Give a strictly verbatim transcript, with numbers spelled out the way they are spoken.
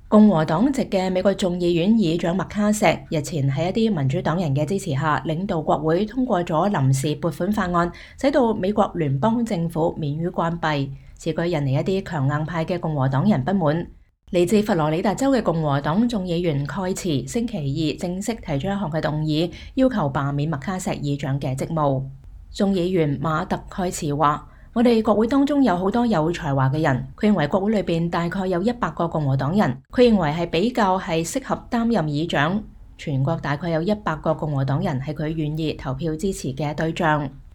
共和黨籍嘅美國眾議院議長麥卡錫日前喺一啲民主黨人嘅支持下，領導國會通過咗臨時撥款法案，使到美國聯邦政府免於關閉。此舉引嚟一啲強硬派嘅共和黨人不滿。嚟自佛羅里達州嘅共和黨眾議員蓋茨星期二正式提出一項嘅動議，要求罷免麥卡錫議長嘅職務。眾議員馬特蓋茨話：我哋國會當中有好多有才華嘅人，佢認為國會裏邊大概有一百個共和黨人，佢認為係比較係適合擔任議長。全國大概有一百個共和黨人係佢願意投票支持嘅對象。